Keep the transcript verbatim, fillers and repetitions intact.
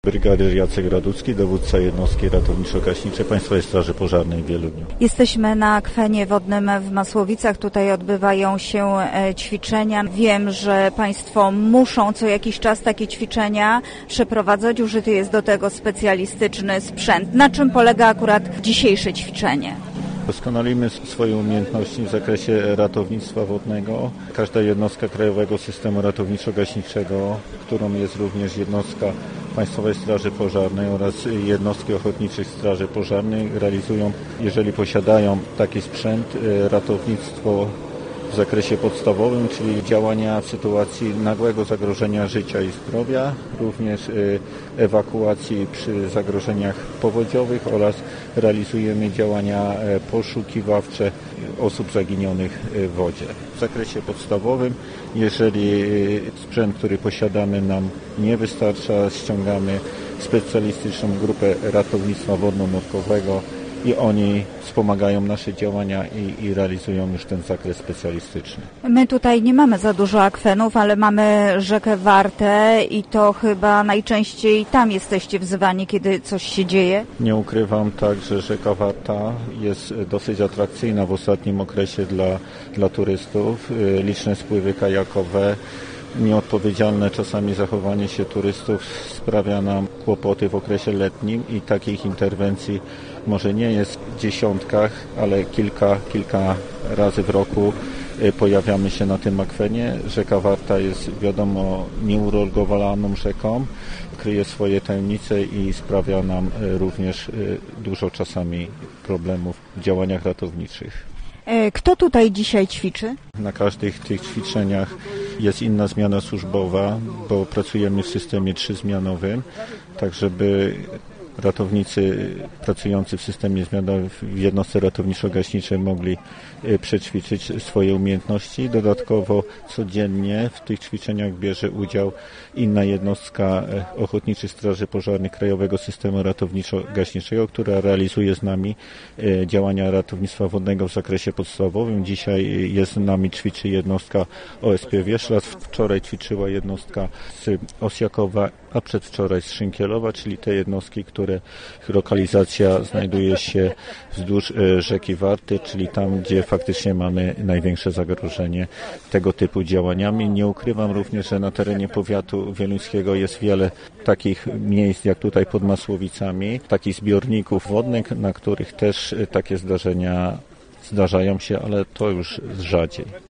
Brygadyr Jacek Raducki, dowódca jednostki ratowniczo-gaśniczej Państwowej Straży Pożarnej w Wieluniu. Jesteśmy na akwenie wodnym w Masłowicach. Tutaj odbywają się ćwiczenia. Wiem, że Państwo muszą co jakiś czas takie ćwiczenia przeprowadzać. Użyty jest do tego specjalistyczny sprzęt. Na czym polega akurat dzisiejsze ćwiczenie? Doskonalimy swoje umiejętności w zakresie ratownictwa wodnego. Każda jednostka Krajowego Systemu Ratowniczo-Gaśniczego, którą jest również jednostka Państwowej Straży Pożarnej oraz jednostki ochotniczych straży pożarnych, realizują, jeżeli posiadają taki sprzęt, ratownictwo w zakresie podstawowym, czyli działania w sytuacji nagłego zagrożenia życia i zdrowia, również ewakuacji przy zagrożeniach powodziowych oraz realizujemy działania poszukiwawcze osób zaginionych w wodzie. W zakresie podstawowym, jeżeli sprzęt, który posiadamy, nam nie wystarcza, ściągamy specjalistyczną grupę ratownictwa wodno-nurkowego i oni wspomagają nasze działania i, i realizują już ten zakres specjalistyczny. My tutaj nie mamy za dużo akwenów, ale mamy rzekę Wartę i to chyba najczęściej tam jesteście wzywani, kiedy coś się dzieje? Nie ukrywam tak, że rzeka Warta jest dosyć atrakcyjna w ostatnim okresie dla, dla turystów. Liczne spływy kajakowe, nieodpowiedzialne czasami zachowanie się turystów sprawia nam kłopoty w okresie letnim i takich interwencji może nie jest w dziesiątkach, ale kilka, kilka razy w roku pojawiamy się na tym akwenie. Rzeka Warta jest, wiadomo, nieuregulowaną rzeką, kryje swoje tajemnice i sprawia nam również dużo czasami problemów w działaniach ratowniczych. Kto tutaj dzisiaj ćwiczy? Na każdych tych ćwiczeniach jest inna zmiana służbowa, bo pracujemy w systemie trzyzmianowym, tak żeby ratownicy pracujący w systemie zmianowym w jednostce ratowniczo-gaśniczej mogli przećwiczyć swoje umiejętności. Dodatkowo codziennie w tych ćwiczeniach bierze udział inna jednostka Ochotniczych Straży Pożarnych Krajowego Systemu Ratowniczo-Gaśniczego, która realizuje z nami działania ratownictwa wodnego w zakresie podstawowym. Dzisiaj jest z nami, ćwiczy jednostka O S P Wierzchlaw, wczoraj ćwiczyła jednostka z Osjakowa, a przedwczoraj z Szynkielowa, czyli te jednostki, które lokalizacja znajduje się wzdłuż rzeki Warty, czyli tam, gdzie faktycznie mamy największe zagrożenie tego typu działaniami. Nie ukrywam również, że na terenie powiatu wieluńskiego jest wiele takich miejsc, jak tutaj pod Masłowicami, takich zbiorników wodnych, na których też takie zdarzenia zdarzają się, ale to już rzadziej.